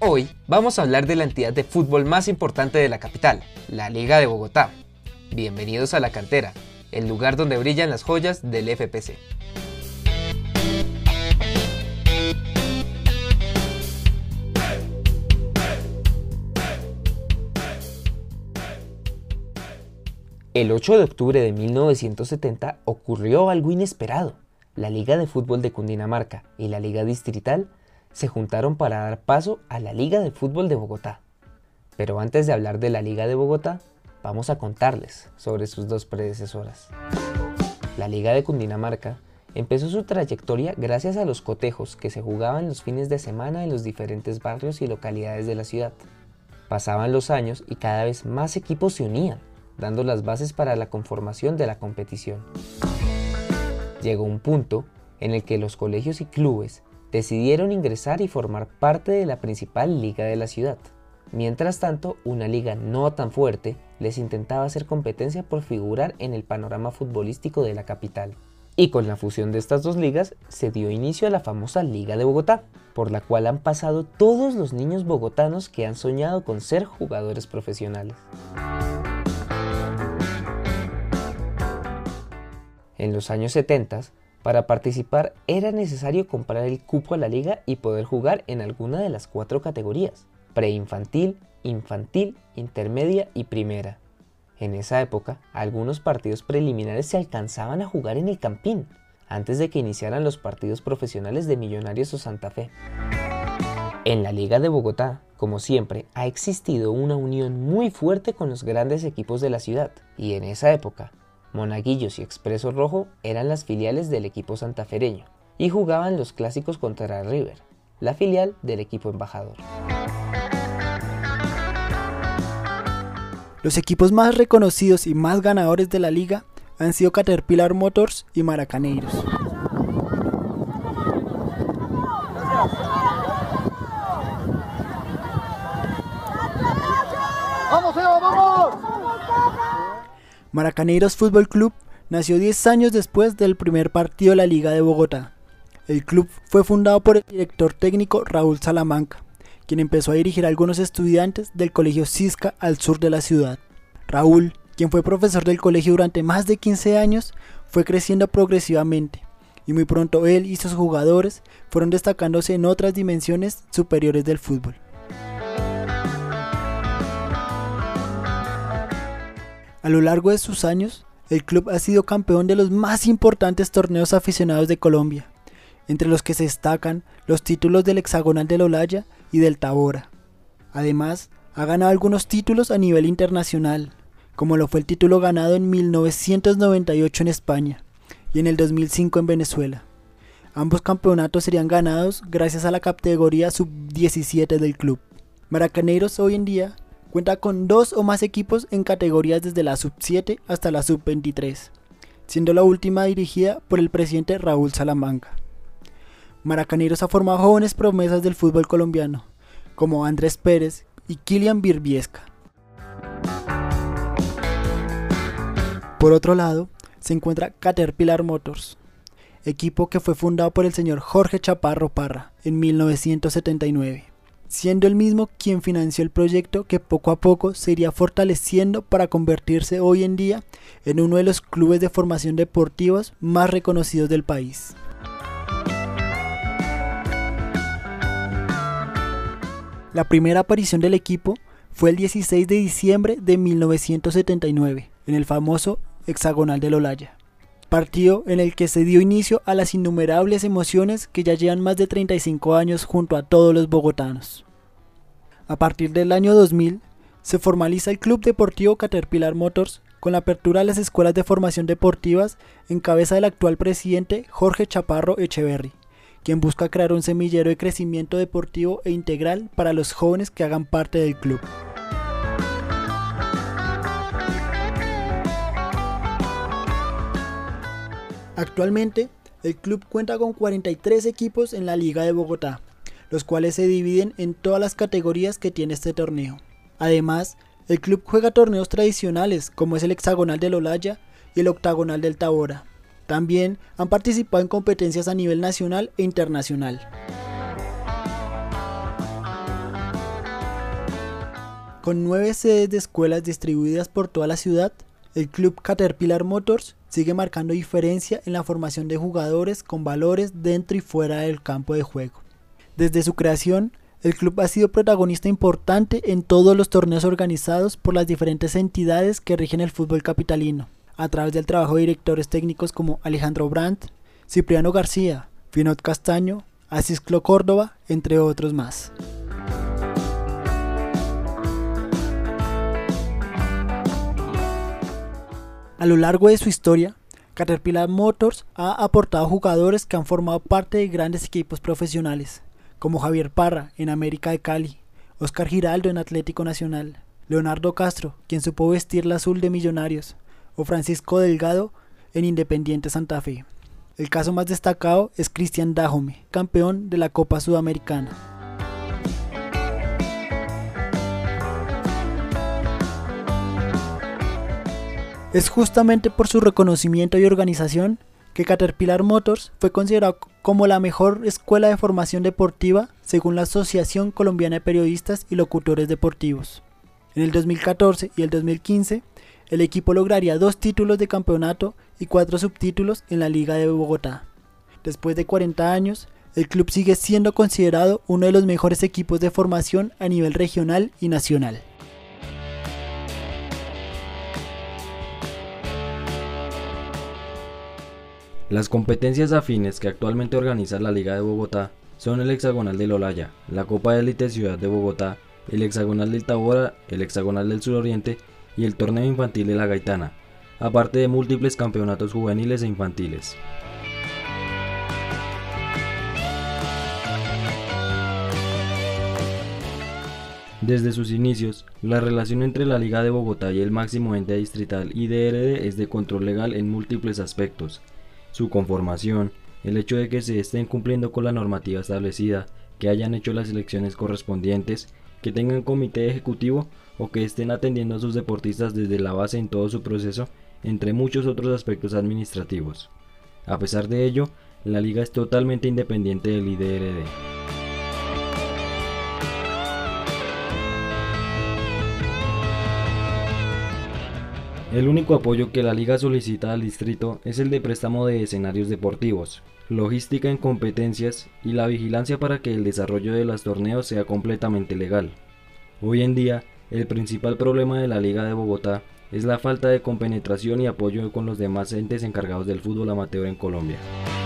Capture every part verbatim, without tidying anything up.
Hoy vamos a hablar de la entidad de fútbol más importante de la capital, la Liga de Bogotá. Bienvenidos a La Cantera, el lugar donde brillan las joyas del F P C. El ocho de octubre de mil novecientos setenta ocurrió algo inesperado. La Liga de Fútbol de Cundinamarca y la Liga Distrital se juntaron para dar paso a la Liga de Fútbol de Bogotá. Pero antes de hablar de la Liga de Bogotá, vamos a contarles sobre sus dos predecesoras. La Liga de Cundinamarca empezó su trayectoria gracias a los cotejos que se jugaban los fines de semana en los diferentes barrios y localidades de la ciudad. Pasaban los años y cada vez más equipos se unían, dando las bases para la conformación de la competición. Llegó un punto en el que los colegios y clubes decidieron ingresar y formar parte de la principal liga de la ciudad. Mientras tanto, una liga no tan fuerte les intentaba hacer competencia por figurar en el panorama futbolístico de la capital. Y con la fusión de estas dos ligas se dio inicio a la famosa Liga de Bogotá, por la cual han pasado todos los niños bogotanos que han soñado con ser jugadores profesionales. En los años setenta, para participar era necesario comprar el cupo a la liga y poder jugar en alguna de las cuatro categorías: preinfantil, infantil, intermedia y primera. En esa época, algunos partidos preliminares se alcanzaban a jugar en el Campín, antes de que iniciaran los partidos profesionales de Millonarios o Santa Fe. En la Liga de Bogotá, como siempre, ha existido una unión muy fuerte con los grandes equipos de la ciudad, y en esa época, Monaguillos y Expreso Rojo eran las filiales del equipo santafereño y jugaban los clásicos contra River, la filial del equipo embajador. Los equipos más reconocidos y más ganadores de la liga han sido Caterpillar Motors y Maracaneiros. ¡Vamos, Eva, vamos! Maracaneiros Fútbol Club nació diez años después del primer partido de la Liga de Bogotá. El club fue fundado por el director técnico Raúl Salamanca, quien empezó a dirigir a algunos estudiantes del colegio Cisca al sur de la ciudad. Raúl, quien fue profesor del colegio durante más de quince años, fue creciendo progresivamente, y muy pronto él y sus jugadores fueron destacándose en otras dimensiones superiores del fútbol. A lo largo de sus años, el club ha sido campeón de los más importantes torneos aficionados de Colombia, entre los que se destacan los títulos del Hexagonal del Olaya y del Tabora. Además, ha ganado algunos títulos a nivel internacional, como lo fue el título ganado en mil novecientos noventa y ocho en España y en el dos mil cinco en Venezuela. Ambos campeonatos serían ganados gracias a la categoría sub diecisiete del club. Maracaneiros hoy en día cuenta con dos o más equipos en categorías desde la sub siete hasta la sub veintitrés, siendo la última dirigida por el presidente Raúl Salamanca. Maracaneiros ha formado jóvenes promesas del fútbol colombiano, como Andrés Pérez y Kylian Birbiesca. Por otro lado, se encuentra Caterpillar Motors, equipo que fue fundado por el señor Jorge Chaparro Parra en mil novecientos setenta y nueve. Siendo él mismo quien financió el proyecto que poco a poco se iría fortaleciendo para convertirse hoy en día en uno de los clubes de formación deportivos más reconocidos del país. La primera aparición del equipo fue el dieciséis de diciembre de mil novecientos setenta y nueve, en el famoso Hexagonal del Olaya, partido en el que se dio inicio a las innumerables emociones que ya llevan más de treinta y cinco años junto a todos los bogotanos. A partir del año dos mil, se formaliza el Club Deportivo Caterpillar Motors con la apertura de las escuelas de formación deportivas en cabeza del actual presidente Jorge Chaparro Echeverry, quien busca crear un semillero de crecimiento deportivo e integral para los jóvenes que hagan parte del club. Actualmente, el club cuenta con cuarenta y tres equipos en la Liga de Bogotá, los cuales se dividen en todas las categorías que tiene este torneo. Además, el club juega torneos tradicionales como es el Hexagonal del Olaya y el Octagonal del Tabora. También han participado en competencias a nivel nacional e internacional. Con nueve sedes de escuelas distribuidas por toda la ciudad, el club Caterpillar Motors sigue marcando diferencia en la formación de jugadores con valores dentro y fuera del campo de juego. Desde su creación, el club ha sido protagonista importante en todos los torneos organizados por las diferentes entidades que rigen el fútbol capitalino, a través del trabajo de directores técnicos como Alejandro Brandt, Cipriano García, Finot Castaño, Asisclo Córdoba, entre otros más. A lo largo de su historia, Caterpillar Motors ha aportado jugadores que han formado parte de grandes equipos profesionales, como Javier Parra en América de Cali, Oscar Giraldo en Atlético Nacional, Leonardo Castro, quien supo vestir la azul de Millonarios, o Francisco Delgado en Independiente Santa Fe. El caso más destacado es Cristian Dajome, campeón de la Copa Sudamericana. Es justamente por su reconocimiento y organización que Caterpillar Motors fue considerado como la mejor escuela de formación deportiva según la Asociación Colombiana de Periodistas y Locutores Deportivos. En el dos mil catorce y el dos mil quince, el equipo lograría dos títulos de campeonato y cuatro subtítulos en la Liga de Bogotá. Después de cuarenta años, el club sigue siendo considerado uno de los mejores equipos de formación a nivel regional y nacional. Las competencias afines que actualmente organiza la Liga de Bogotá son el Hexagonal del Olaya, la Copa Élite Ciudad de Bogotá, el Hexagonal del Tábora, el Hexagonal del Suroriente y el Torneo Infantil de la Gaitana, aparte de múltiples campeonatos juveniles e infantiles. Desde sus inicios, la relación entre la Liga de Bogotá y el máximo ente distrital I D R D es de control legal en múltiples aspectos. Su conformación, el hecho de que se estén cumpliendo con la normativa establecida, que hayan hecho las elecciones correspondientes, que tengan comité ejecutivo o que estén atendiendo a sus deportistas desde la base en todo su proceso, entre muchos otros aspectos administrativos. A pesar de ello, la liga es totalmente independiente del I D R D. El único apoyo que la liga solicita al distrito es el de préstamo de escenarios deportivos, logística en competencias y la vigilancia para que el desarrollo de los torneos sea completamente legal. Hoy en día, el principal problema de la Liga de Bogotá es la falta de compenetración y apoyo con los demás entes encargados del fútbol amateur en Colombia.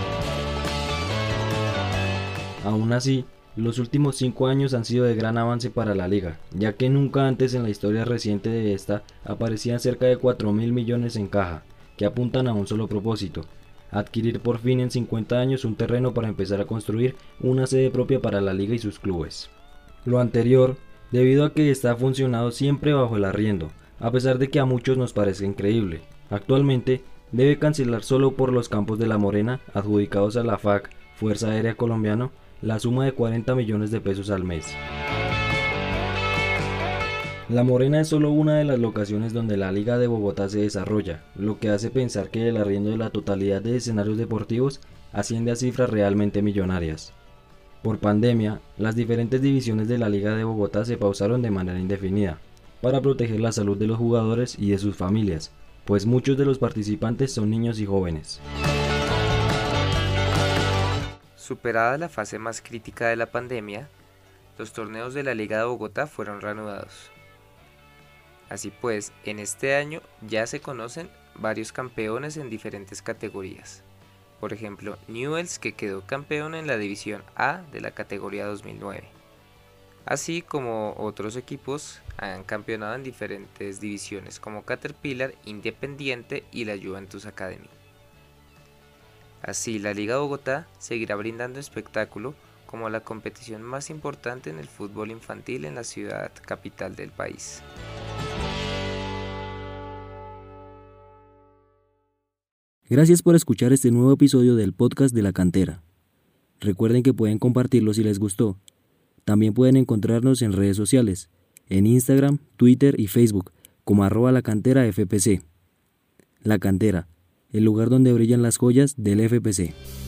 Aún así, los últimos cinco años han sido de gran avance para la liga, ya que nunca antes en la historia reciente de esta aparecían cerca de cuatro mil millones en caja, que apuntan a un solo propósito: adquirir por fin en cincuenta años un terreno para empezar a construir una sede propia para la liga y sus clubes. Lo anterior, debido a que esta ha funcionado siempre bajo el arriendo, a pesar de que a muchos nos parece increíble. Actualmente, debe cancelar solo por los campos de La Morena, adjudicados a la F A C, Fuerza Aérea Colombiana, la suma de cuarenta millones de pesos al mes. La Morena es solo una de las locaciones donde la Liga de Bogotá se desarrolla, lo que hace pensar que el arriendo de la totalidad de escenarios deportivos asciende a cifras realmente millonarias. Por pandemia, las diferentes divisiones de la Liga de Bogotá se pausaron de manera indefinida, para proteger la salud de los jugadores y de sus familias, pues muchos de los participantes son niños y jóvenes. Superada la fase más crítica de la pandemia, los torneos de la Liga de Bogotá fueron reanudados. Así pues, en este año ya se conocen varios campeones en diferentes categorías. Por ejemplo, Newell's, que quedó campeón en la División A de la categoría dos mil nueve. Así como otros equipos han campeonado en diferentes divisiones como Caterpillar, Independiente y la Juventus Academy. Así, la Liga de Bogotá seguirá brindando espectáculo como la competición más importante en el fútbol infantil en la ciudad capital del país. Gracias por escuchar este nuevo episodio del podcast de La Cantera. Recuerden que pueden compartirlo si les gustó. También pueden encontrarnos en redes sociales, en Instagram, Twitter y Facebook, como arroba La Cantera F P C. La Cantera, el lugar donde brillan las joyas del F P C.